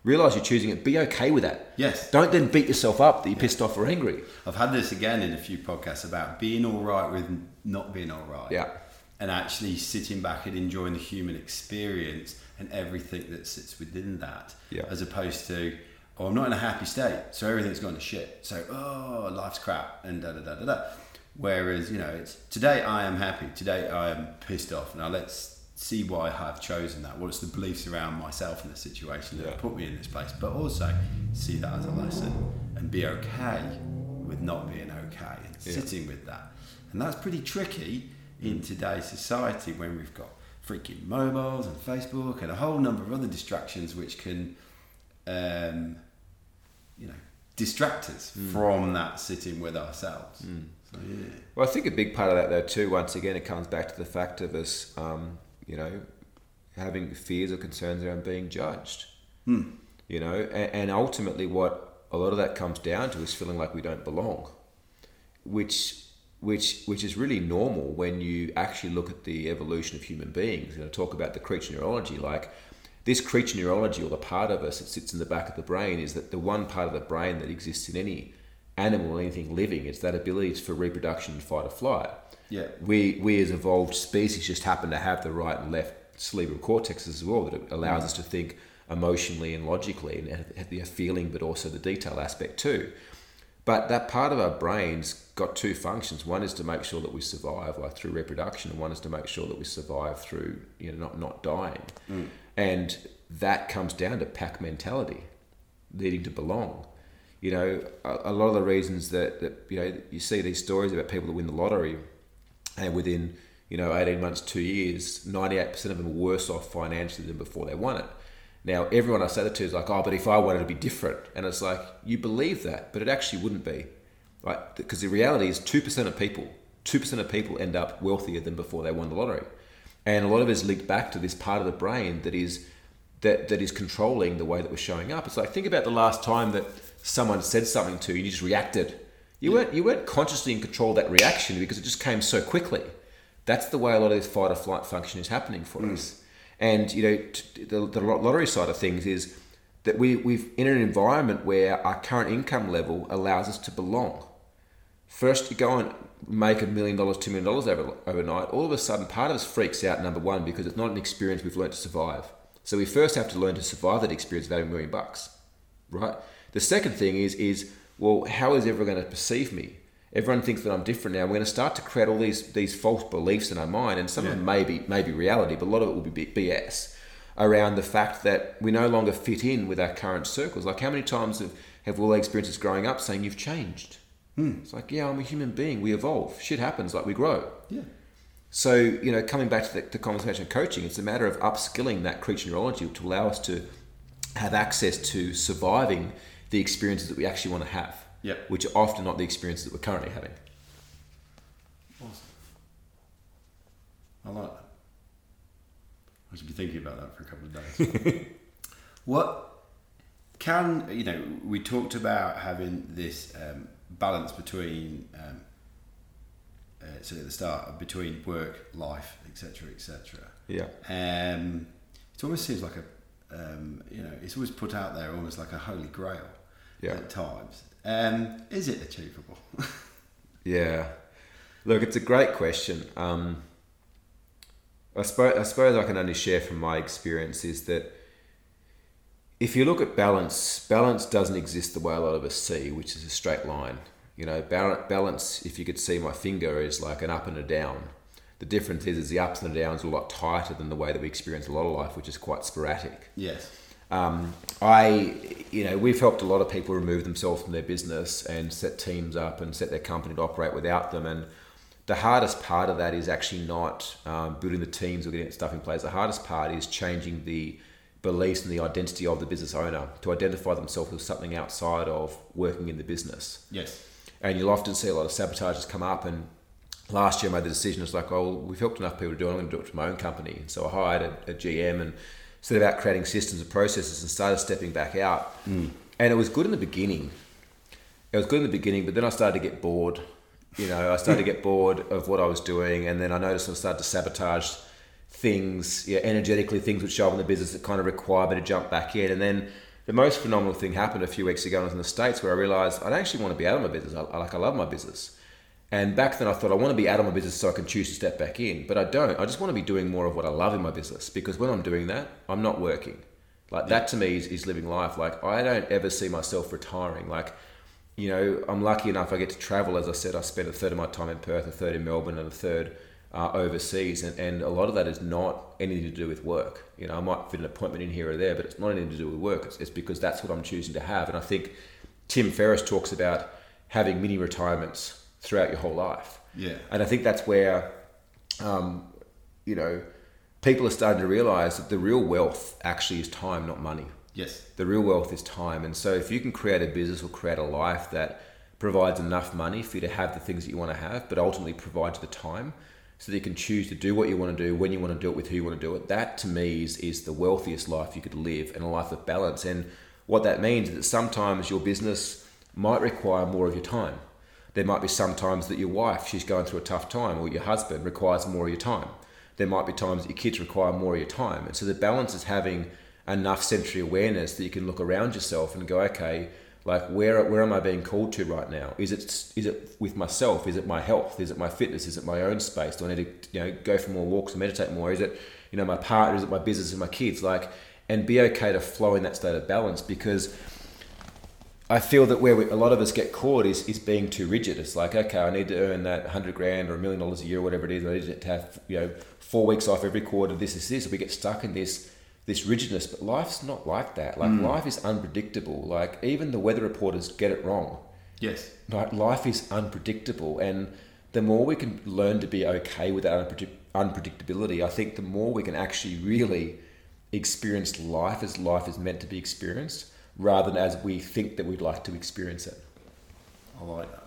Realise you're choosing it. Be okay with that. Yes. Don't then beat yourself up that you're pissed off or angry. I've had this again in a few podcasts about being all right with not being all right. Yeah. And actually sitting back and enjoying the human experience and everything that sits within that. Yeah. As opposed to, oh, I'm not in a happy state, so everything's gone to shit. So, oh, life's crap and da da da da da. Whereas, you know, it's today I am happy, today I am pissed off. Now let's see why I've chosen that. What's the beliefs around myself in the situation that yeah. put me in this place, but also see that as a lesson and be okay with not being okay and yeah. sitting with that. And that's pretty tricky in today's society when we've got freaking mobiles and Facebook and a whole number of other distractions which can, um, you know, distract us mm. from that sitting with ourselves. Mm. So, yeah. Well, I think a big part of that, though, too, once again, it comes back to the fact of us, um, you know, having fears or concerns around being judged. Mm. You know, and, and ultimately what a lot of that comes down to is feeling like we don't belong, which which which is really normal when you actually look at the evolution of human beings. You know, talk about the creature neurology, like this creature neurology, or the part of us that sits in the back of the brain, is that the one part of the brain that exists in any animal or anything living, it's that ability for reproduction and fight or flight. Yeah. We we as evolved species just happen to have the right and left cerebral cortexes as well, that it allows mm. us to think emotionally and logically and have the feeling, but also the detail aspect too. But that part of our brain's got two functions. One is to make sure that we survive, like through reproduction, and one is to make sure that we survive through, you know, not not dying. Mm. And that comes down to pack mentality, needing to belong. You know, a, a lot of the reasons that, that, you know, you see these stories about people that win the lottery, and within, you know, eighteen months, two years, ninety-eight percent of them are worse off financially than before they won it. Now, everyone I say that to is like, oh, but if I won it, it'd be different. And it's like, you believe that, but it actually wouldn't be. Right? Because the reality is two percent of people, two percent of people end up wealthier than before they won the lottery. And a lot of it is linked back to this part of the brain that is that that is controlling the way that we're showing up. It's like, think about the last time that someone said something to you and you just reacted. You weren't you weren't consciously in control of that reaction because it just came so quickly. That's the way a lot of this fight or flight function is happening for mm. us. And, you know, t- the, the lottery side of things is that we, we've in an environment where our current income level allows us to belong. First, you go and make a million dollars, two million dollars over, overnight. All of a sudden, part of us freaks out, number one, because it's not an experience we've learned to survive. So we first have to learn to survive that experience of having a million bucks, right? The second thing is, is well, how is everyone going to perceive me? Everyone thinks that I'm different now. We're going to start to create all these these false beliefs in our mind, and some yeah. of them may be, may be reality, but a lot of it will be B S around the fact that we no longer fit in with our current circles. Like, how many times have, have all the experiences growing up saying you've changed? Hmm. It's like, yeah, I'm a human being. We evolve. Shit happens. Like, we grow. Yeah. So, you know, coming back to the, the conversation of coaching, it's a matter of upskilling that creature neurology to allow us to have access to surviving the experiences that we actually want to have. Yep. Which are often not the experiences that we're currently having. Awesome. I like that. I should be thinking about that for a couple of days. What can, you know, we talked about having this um, balance between, um, uh, so at the start, between work, life, et cetera, et cetera. Yeah. Um, it almost seems like a, um, you know, it's always put out there almost like a holy grail yeah. at times. Um, is it achievable? Yeah. Look, it's a great question. Um, I suppose, I suppose I can only share from my experience is that if you look at balance, balance doesn't exist the way a lot of us see, which is a straight line. You know, balance, if you could see my finger, is like an up and a down. The difference is, is the ups and the downs are a lot tighter than the way that we experience a lot of life, which is quite sporadic. Yes. Um, I, you know, we've helped a lot of people remove themselves from their business and set teams up and set their company to operate without them. And the hardest part of that is actually not um, building the teams or getting stuff in place. The hardest part is changing the beliefs and the identity of the business owner to identify themselves as something outside of working in the business. Yes. And you'll often see a lot of sabotages come up. And last year I made the decision, it's like, oh, well, we've helped enough people to do it, I'm going to do it for my own company. And so I hired a, a G M and set about creating systems and processes and started stepping back out. Mm. And it was good in the beginning. It was good in the beginning, but then I started to get bored. You know, I started to get bored of what I was doing, and then I noticed I started to sabotage things, yeah, energetically, things would show up in the business that kind of require me to jump back in. And then the most phenomenal thing happened a few weeks ago. I was in the States where I realized I don't actually want to be out of my business. I, I like I love my business. And back then I thought I want to be out of my business so I can choose to step back in, but I don't. I just want to be doing more of what I love in my business, because when I'm doing that, I'm not working. Like that to me is, is living life. Like I don't ever see myself retiring. Like, you know, I'm lucky enough I get to travel. As I said, I spend a third of my time in Perth, a third in Melbourne, and a third uh, overseas. And, and a lot of that is not anything to do with work. You know, I might fit an appointment in here or there, but it's not anything to do with work. It's, it's because that's what I'm choosing to have. And I think Tim Ferriss talks about having mini retirements throughout your whole life. Yeah. And I think that's where, um, you know, people are starting to realize that the real wealth actually is time, not money. Yes. The real wealth is time. And so if you can create a business or create a life that provides enough money for you to have the things that you want to have, but ultimately provides the time so that you can choose to do what you want to do, when you want to do it, with who you want to do it, that to me is, is the wealthiest life you could live, and a life of balance. And what that means is that sometimes your business might require more of your time. There might be some times that your wife, she's going through a tough time, or your husband requires more of your time. There might be times that your kids require more of your time. And so the balance is having enough sensory awareness that you can look around yourself and go, okay, like where where am I being called to right now? Is it is it with myself? Is it my health? Is it my fitness? Is it my own space? Do I need to, you know, go for more walks and meditate more? Is it, you know, my partner? Is it my business and my kids? Like, and be okay to flow in that state of balance, because I feel that where we, a lot of us get caught is is being too rigid. It's like, okay, I need to earn that hundred grand or a million dollars a year or whatever it is. I need to have, you know, four weeks off every quarter. This is this. We get stuck in this this rigidness, but life's not like that. Like mm. life is unpredictable. Like even the weather reporters get it wrong. Yes. Like life is unpredictable, and the more we can learn to be okay with that unpredict- unpredictability, I think the more we can actually really experience life as life is meant to be experienced, rather than as we think that we'd like to experience it. I like that.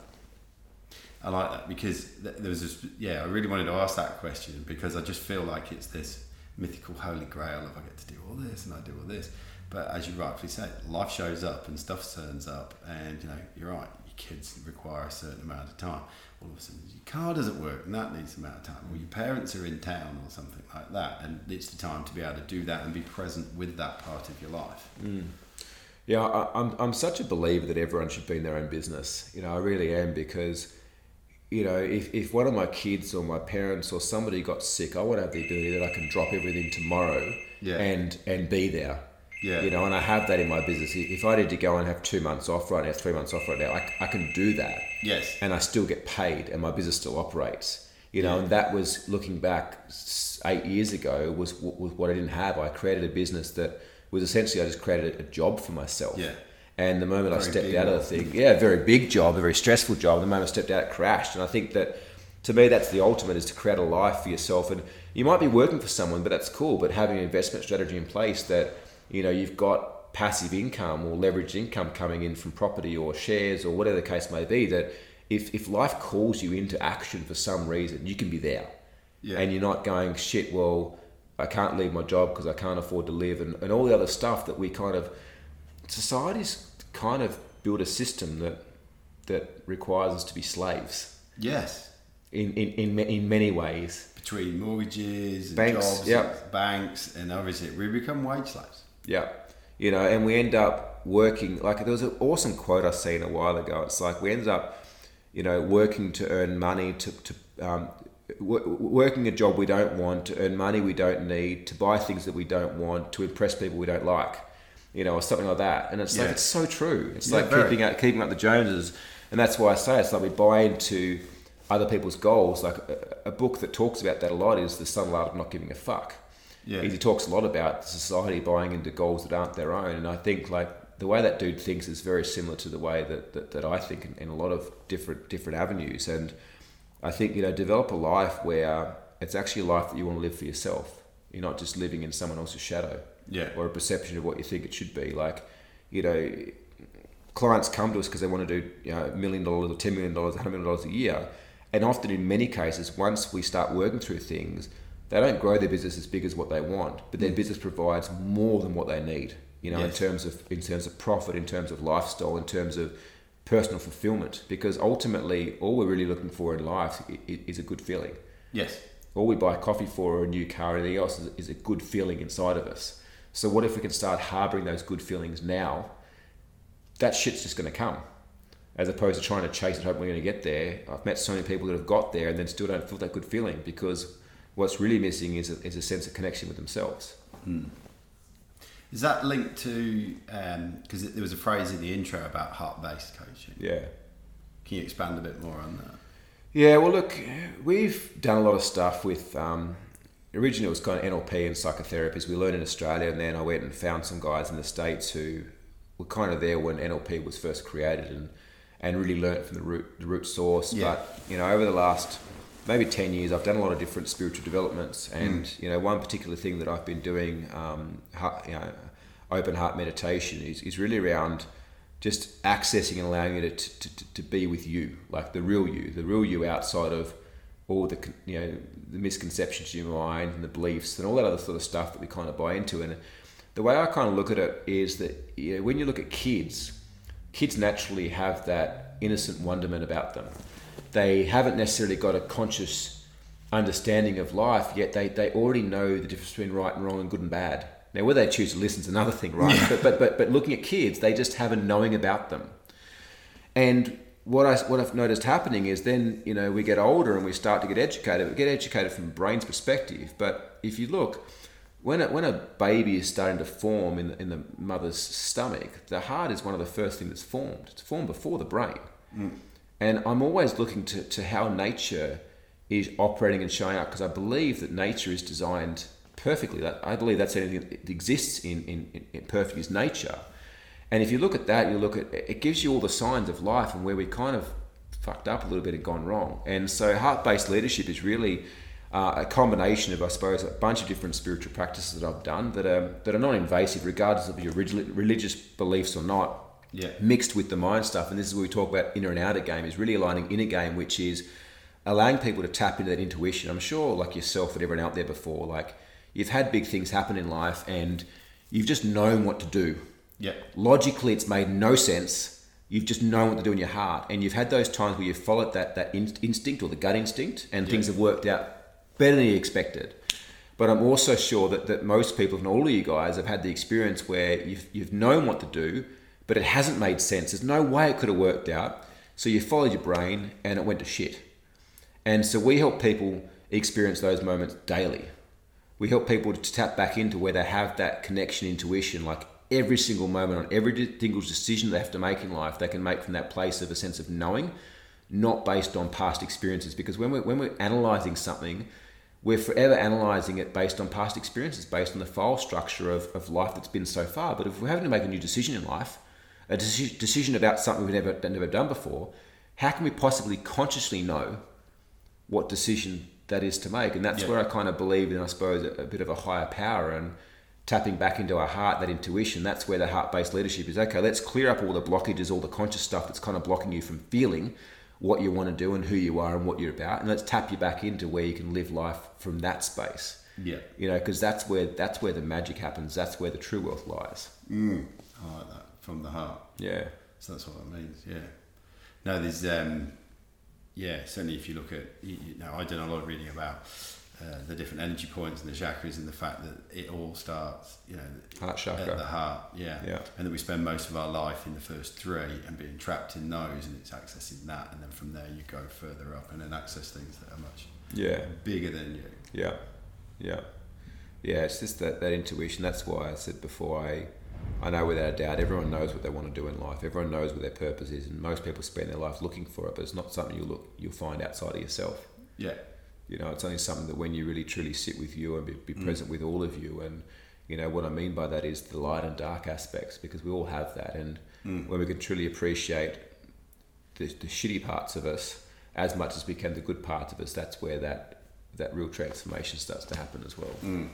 I like that because there was this, yeah, I really wanted to ask that question because I just feel like it's this mythical holy grail of I get to do all this and I do all this. But as you rightfully said, life shows up and stuff turns up, and you know, you're right, your kids require a certain amount of time. All of a sudden your car doesn't work and that needs an amount of time, or your parents are in town or something like that, and it's the time to be able to do that and be present with that part of your life. Mm. Yeah, I, I'm I'm such a believer that everyone should be in their own business. You know, I really am, because, you know, if, if one of my kids or my parents or somebody got sick, I want to have the ability that I can drop everything tomorrow yeah. and and be there. Yeah. You know, and I have that in my business. If I need to go and have two months off right now, three months off right now, I, I can do that. Yes. And I still get paid and my business still operates. You know, yeah. and that was, looking back eight years ago, was, was what I didn't have. I created a business that was essentially, I just created a job for myself. Yeah. And the moment very I stepped big out of the thing, yeah, a very big job, a very stressful job. The moment I stepped out, it crashed. And I think that, to me, that's the ultimate, is to create a life for yourself. And you might be working for someone, but that's cool. But having an investment strategy in place that, you know, you've got passive income or leveraged income coming in from property or shares or whatever the case may be, that if, if life calls you into action for some reason, you can be there. Yeah. And you're not going, shit, well, I can't leave my job because I can't afford to live, and, and all the other stuff that we kind of, society's kind of built a system that that requires us to be slaves. Yes. In in, in, in many ways. Between mortgages and banks, jobs, yep. and banks, and obviously we become wage slaves. Yeah. You know, and we end up working, like there was an awesome quote I seen a while ago. It's like we ended up, you know, working to earn money, to, to um, w- working a job we don't want, to earn money we don't need, to buy things that we don't want, to impress people we don't like, you know, or something like that. And it's yeah. like, it's so true. It's yeah, like very. keeping up, keeping up the Joneses. And that's why I say it's like we buy into other people's goals. Like a, a book that talks about that a lot is The Subtle Art of Not Giving a Fuck. Yeah. He talks a lot about society buying into goals that aren't their own. And I think like the way that dude thinks is very similar to the way that, that, that I think in, in a lot of different different avenues. And I think, you know, develop a life where it's actually a life that you want to live for yourself. You're not just living in someone else's shadow. Yeah. Or a perception of what you think it should be. Like, you know, clients come to us because they want to do, you know, a million dollars or ten million dollars, a hundred million dollars a year. And often in many cases, once we start working through things, they don't grow their business as big as what they want, but their mm. business provides more than what they need, you know, yes. in terms of in terms of profit, in terms of lifestyle, in terms of personal fulfillment. Because ultimately, all we're really looking for in life is a good feeling. Yes. All we buy coffee for, or a new car, or anything else, is, is a good feeling inside of us. So what if we can start harboring those good feelings now? That shit's just going to come, as opposed to trying to chase it, hoping we're going to get there. I've met so many people that have got there and then still don't feel that good feeling, because what's really missing is a, is a sense of connection with themselves. Mm. Is that linked to, because um, there was a phrase in the intro about heart-based coaching? Yeah. Can you expand a bit more on that? Yeah, well, look, we've done a lot of stuff with, um, originally it was kind of N L P and psychotherapies. We learned in Australia, and then I went and found some guys in the States who were kind of there when N L P was first created, and, and really learnt from the root, the root source. Yeah. But, you know, over the last maybe ten years, I've done a lot of different spiritual developments. And, mm. you know, one particular thing that I've been doing, um, you know, open heart meditation is, is really around just accessing and allowing you to, to, to, to be with you, like the real you, the real you outside of all the, you know, the misconceptions in your mind and the beliefs and all that other sort of stuff that we kind of buy into. And the way I kind of look at it is that, you know, when you look at kids, kids naturally have that innocent wonderment about them. They haven't necessarily got a conscious understanding of life, yet they, they already know the difference between right and wrong and good and bad. Now, whether they choose to listen is another thing, right? Yeah. But, but but but looking at kids, they just have a knowing about them. And what I what I've noticed happening is then, you know, we get older and we start to get educated. We get educated from a brain's perspective. But if you look, when a, when a baby is starting to form in the, in the mother's stomach, the heart is one of the first things that's formed. It's formed before the brain. Mm. And I'm always looking to to how nature is operating and showing up, because I believe that nature is designed perfectly. That I believe that's anything that exists in, in, in perfect is nature. And if you look at that, you look at it gives you all the signs of life and where we kind of fucked up a little bit and gone wrong. And so heart-based leadership is really uh, a combination of, I suppose, a bunch of different spiritual practices that I've done that are that are non-invasive, regardless of your religious beliefs or not. Yeah. Mixed with the mind stuff. And this is where we talk about inner and outer game, is really aligning inner game, which is allowing people to tap into that intuition. I'm sure, like yourself and everyone out there before, like, you've had big things happen in life and you've just known what to do. Yeah. Logically, it's made no sense. You've just known what to do in your heart. And you've had those times where you've followed that that in- instinct or the gut instinct, and yeah. things have worked out better than you expected. But I'm also sure that, that most people, and all of you guys, have had the experience where you've, you've known what to do, but it hasn't made sense. There's no way it could have worked out. So you followed your brain and it went to shit. And so we help people experience those moments daily. We help people to tap back into where they have that connection, intuition, like every single moment on every single decision they have to make in life, they can make from that place of a sense of knowing, not based on past experiences. Because when we're, when we're analysing something, we're forever analysing it based on past experiences, based on the file structure of, of life that's been so far. But if we're having to make a new decision in life, a deci- decision about something we've never, never done before, how can we possibly consciously know what decision that is to make? And that's yeah. where I kind of believe in, I suppose, a, a bit of a higher power and tapping back into our heart, that intuition. That's where the heart-based leadership is. Okay, let's clear up all the blockages, all the conscious stuff that's kind of blocking you from feeling what you want to do and who you are and what you're about, and let's tap you back into where you can live life from that space. Yeah, you know, because that's where that's where the magic happens. That's where the true wealth lies. Mm, I like that, from the heart. Yeah. So that's what that means. Yeah. No, there's um, yeah. Certainly, if you look at, you know, I've done a lot of reading about uh, the different energy points and the chakras, and the fact that it all starts, you know, heart chakra at the heart. Yeah. Yeah. And that we spend most of our life in the first three and being trapped in those, and it's accessing that, and then from there you go further up and then access things that are much yeah bigger than you. Yeah. Yeah. Yeah, it's just that, that intuition. That's why I said before, I I know without a doubt everyone knows what they want to do in life. Everyone knows what their purpose is, and most people spend their life looking for it, but it's not something you'll look you'll find outside of yourself. Yeah. You know, it's only something that when you really truly sit with you and be, be mm. present with all of you. And you know what I mean by that is the light and dark aspects, because we all have that. And mm. when we can truly appreciate the, the shitty parts of us as much as we can the good parts of us, that's where that that real transformation starts to happen as well. Mm.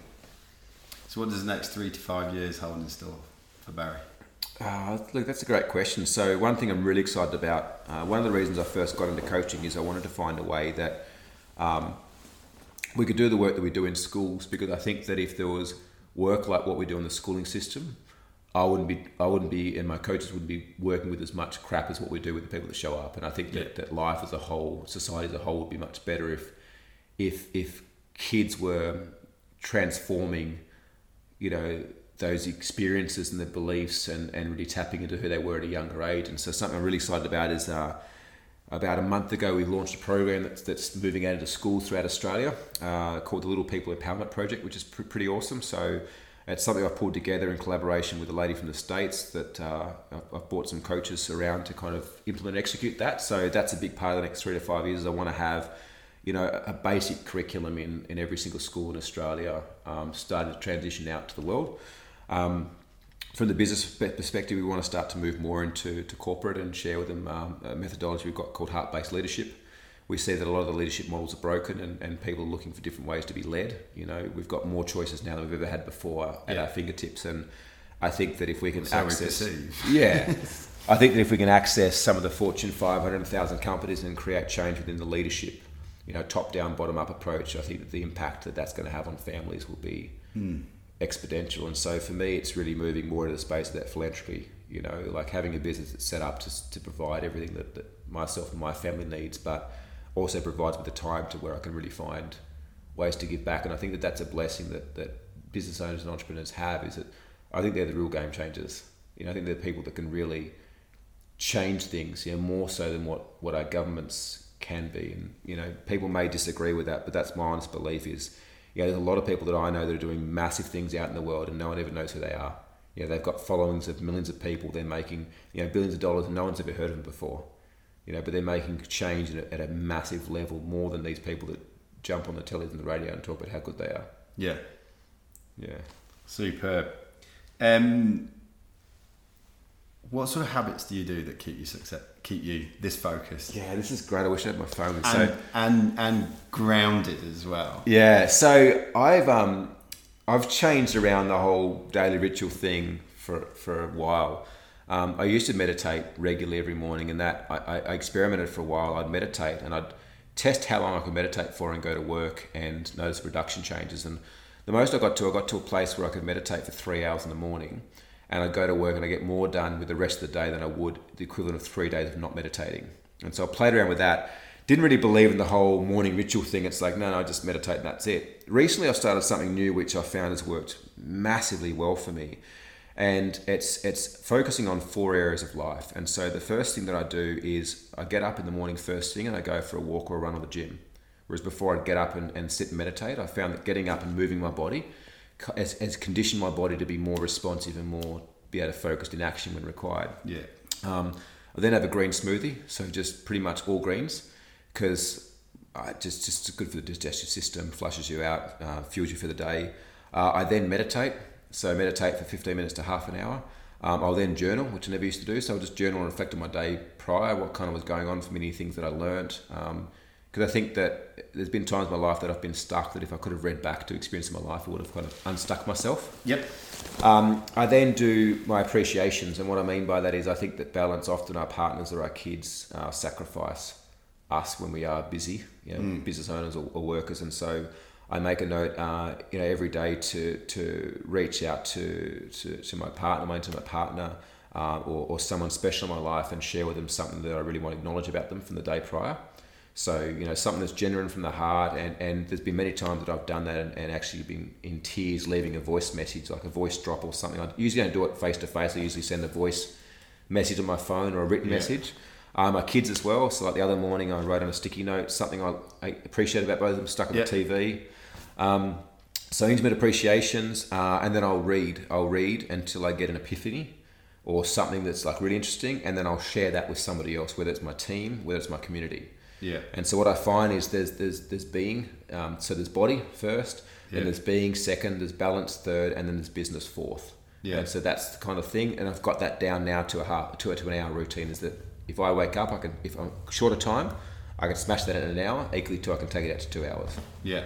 So what does the next three to five years hold in store for Barry? Uh, look, that's a great question. So one thing I'm really excited about, uh, one of the reasons I first got into coaching is I wanted to find a way that um, we could do the work that we do in schools, because I think that if there was work like what we do in the schooling system, I wouldn't be, I wouldn't be, and my coaches wouldn't be working with as much crap as what we do with the people that show up. And I think that, yeah. that life as a whole, society as a whole, would be much better if, if, if kids were transforming, you know, those experiences and their beliefs and, and really tapping into who they were at a younger age. And so something I'm really excited about is uh, about a month ago we launched a program that's, that's moving out into schools throughout Australia uh, called the Little People Empowerment Project, which is pr- pretty awesome. So it's something I've pulled together in collaboration with a lady from the States that uh, I've brought some coaches around to kind of implement and execute that. So that's a big part of the next three to five years. I want to have, you know, a basic curriculum in, in every single school in Australia, um, starting to transition out to the world. Um, from the business perspective, we want to start to move more into to corporate and share with them um, a methodology we've got called heart-based leadership. We see that a lot of the leadership models are broken and, and people are looking for different ways to be led. You know, we've got more choices now than we've ever had before at yeah. our fingertips. And I think that if we can so access... We yeah. I think that if we can access some of the Fortune five hundred thousand companies and create change within the leadership, you know, top-down, bottom-up approach, I think that the impact that that's going to have on families will be hmm. exponential. And so for me, it's really moving more into the space of that philanthropy, you know, like having a business that's set up to, to provide everything that, that myself and my family needs, but also provides me the time to where I can really find ways to give back. And I think that that's a blessing that, that business owners and entrepreneurs have, is that I think they're the real game changers. You know, I think they're people that can really change things, you know, more so than what, what our governments can be. And, you know, people may disagree with that, but that's my honest belief is, you know, there's a lot of people that I know that are doing massive things out in the world and no one ever knows who they are. You know, they've got followings of millions of people. They're making, you know, billions of dollars and no one's ever heard of them before. You know, but they're making change at a, at a massive level, more than these people that jump on the television and the radio and talk about how good they are. Yeah. Yeah. Superb. Um, what sort of habits do you do that keep you success, keep you this focused? Yeah, this is great. I wish I had my phone. And, so and and grounded as well. Yeah. So I've um I've changed around the whole daily ritual thing for for a while. Um, I used to meditate regularly every morning, and that I, I experimented for a while. I'd meditate and I'd test how long I could meditate for and go to work and notice production changes. And the most I got to, I got to a place where I could meditate for three hours in the morning, and I'd go to work and I get more done with the rest of the day than I would the equivalent of three days of not meditating. And so I played around with that. Didn't really believe in the whole morning ritual thing. It's like, no, no, I just meditate and that's it. Recently I started something new which I found has worked massively well for me. And it's it's focusing on four areas of life. And so the first thing that I do is I get up in the morning first thing and I go for a walk or a run or the gym. Whereas before I'd get up and, and sit and meditate, I found that getting up and moving my body has, has conditioned my body to be more responsive and more be able to focus in action when required. Yeah. Um, I then have a green smoothie, so just pretty much all greens, because uh, just just good for the digestive system, flushes you out, uh, fuels you for the day. Uh, I then meditate. So meditate for fifteen minutes to half an hour. Um, I'll then journal, which I never used to do. So I'll just journal and reflect on my day prior, what kind of was going on for me, things that I learned. Um, because I think that there's been times in my life that I've been stuck, that if I could have read back to experience in my life, I would have kind of unstuck myself. Yep. Um, I then do my appreciations. And what I mean by that is I think that balance, often our partners or our kids uh, sacrifice us when we are busy, you know, mm. business owners or, or workers. And so I make a note, uh, you know, every day to to reach out to to, to my partner, my intimate partner, uh, or, or someone special in my life, and share with them something that I really want to acknowledge about them from the day prior. So, you know, something that's genuine from the heart. And, and there's been many times that I've done that and, and actually been in tears, leaving a voice message, like a voice drop or something. I usually don't do it face to face. I usually send a voice message on my phone or a written yeah. message. Uh, my kids as well. So like the other morning I wrote on a sticky note something I, I appreciate about both of them, stuck on yep. the T V. Um, so intimate appreciations, uh, and then I'll read. I'll read until I get an epiphany or something that's like really interesting, and then I'll share that with somebody else, whether it's my team, whether it's my community. Yeah. And so what I find is there's there's there's being. Um, so there's body first, yeah. then there's being second, there's balance third, and then there's business fourth. Yeah. And so that's the kind of thing, and I've got that down now to a half to a to an hour routine. Is that if I wake up, I can if I'm short of time, I can smash that in an hour. Equally, too, I can take it out to two hours. Yeah.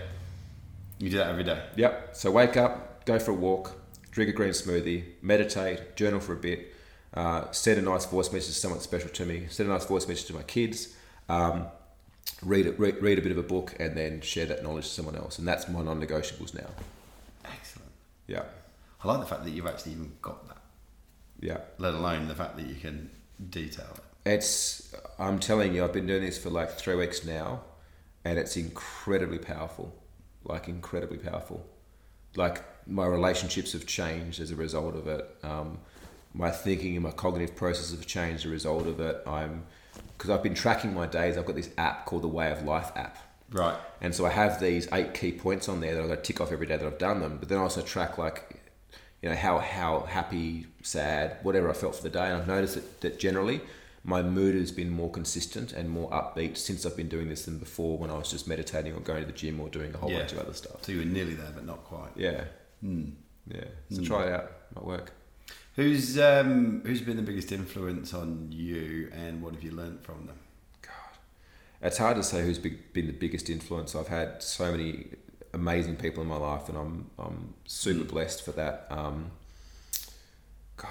You do that every day? Yep. So wake up, go for a walk, drink a green smoothie, meditate, journal for a bit, uh, send a nice voice message to someone special to me, send a nice voice message to my kids, um, read, a, read, read a bit of a book, and then share that knowledge to someone else. And that's my non-negotiables now. Excellent. Yeah. I like the fact that you've actually even got that. Yeah. Let alone the fact that you can detail it. It's, I'm telling you, I've been doing this for like three weeks now, and it's incredibly powerful. Like incredibly powerful. Like my relationships have changed as a result of it. Um, my thinking and my cognitive processes have changed as a result of it. I'm because I've been tracking my days. I've got this app called the Way of Life app. Right. And so I have these eight key points on there that I've got to tick off every day that I've done them. But then I also track like, you know, how how happy, sad, whatever I felt for the day. And I've noticed that, that generally my mood has been more consistent and more upbeat since I've been doing this than before when I was just meditating or going to the gym or doing a whole Yeah. bunch of other stuff. So you were nearly there, but not quite. Yeah. Mm. Yeah. So Mm. try it out. Might work. Who's um, who's been the biggest influence on you, and what have you learnt from them? It's hard to say who's big, been the biggest influence. I've had so many amazing people in my life, and I'm I'm super Mm. blessed for that. Um, God,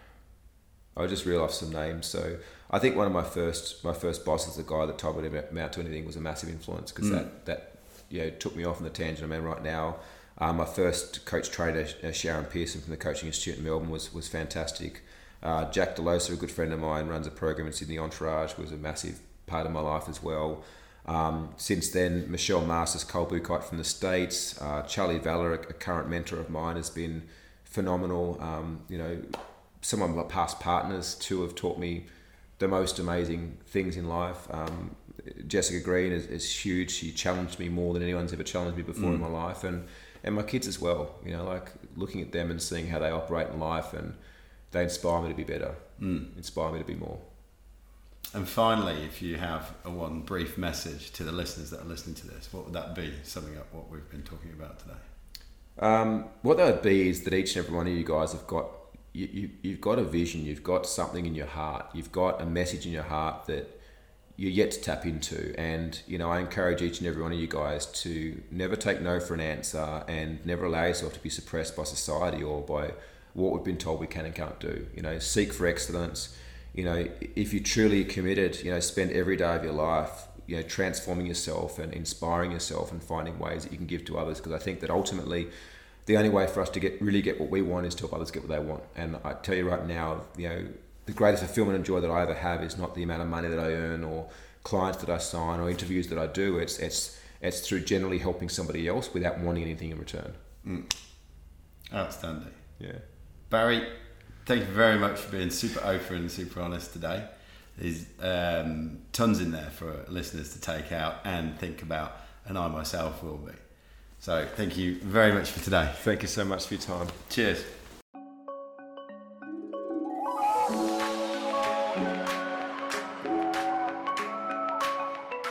I'll just reel off some names. So I think one of my first my first bosses, the guy that told me to amount to anything, was a massive influence because Mm. that that you know took me off on the tangent I'm in right now. Um, my first coach trainer, uh, Sharon Pearson from the Coaching Institute in Melbourne, was was fantastic. Uh, Jack Delosa, a good friend of mine, runs a program in Sydney, Entourage, was a massive part of my life as well. Um, since then, Michelle Masters, Cole Buchheit from the States, uh, Charlie Valor, a current mentor of mine, has been phenomenal. Um, you know, some of my past partners too have taught me the most amazing things in life. Um, Jessica Green is, is huge. She challenged me more than anyone's ever challenged me before Mm. in my life, and and my kids as well. You know, like looking at them and seeing how they operate in life, and they inspire me to be better, Mm. inspire me to be more. And finally, if you have a one brief message to the listeners that are listening to this, what would that be, summing up what we've been talking about today? Um, what that would be is that each and every one of you guys have got you, you, you've got a vision, you've got something in your heart, you've got a message in your heart that you're yet to tap into. And, you know, I encourage each and every one of you guys to never take no for an answer and never allow yourself to be suppressed by society or by what we've been told we can and can't do. You know, seek for excellence. You know, if you're truly committed, you know, spend every day of your life, you know, transforming yourself and inspiring yourself and finding ways that you can give to others. Because I think that ultimately the only way for us to get really get what we want is to help others get what they want. And I tell you right now, you know, the greatest fulfillment and joy that I ever have is not the amount of money that I earn or clients that I sign or interviews that I do. It's it's it's through generally helping somebody else without wanting anything in return. Mm. Outstanding. Yeah. Barry, thank you very much for being super open and super honest today. There's um, tons in there for listeners to take out and think about, and I myself will be. So thank you very much for today. Thank you so much for your time. Cheers.